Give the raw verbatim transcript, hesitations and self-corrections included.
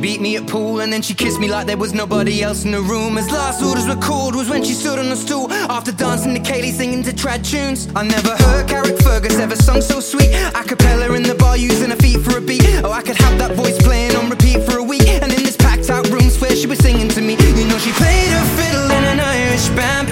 beat me at pool, and then she kissed me like there was nobody else in the room. As last orders were called was when she stood on a stool, after dancing to Kaylee, singing to trad tunes. I never heard Carrick Fergus ever sung so sweet, a cappella in the bar using her feet for a beat. Oh, I could have that voice